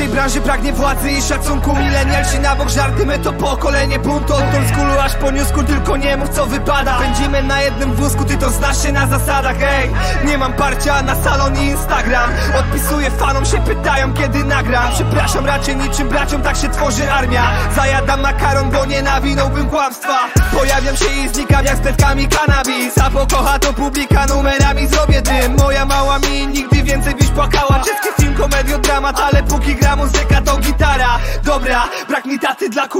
tej branży pragnie władzy i szacunku. Milenialsi na bok, żarty, my to pokolenie buntu. Od skulu aż po niusku, tylko nie mów co wypada. Będziemy na jednym wózku, ty to znasz się na zasadach. Ej, nie mam parcia na salon i Instagram. Odpisuję fanom, się pytają kiedy nagram. Przepraszam, raczej niczym braciom, tak się tworzy armia. Zajadam makaron, bo nie nawinąłbym kłamstwa. Pojawiam się i znikam jak z pletkami cannabis. A pokocha to publika, numerami zrobię dym. Moja mała mi nigdy więcej byś płakała. Dziecki film, komediodramat, ale póki gra muzyka to gitara. Dobra, brak mi taty dla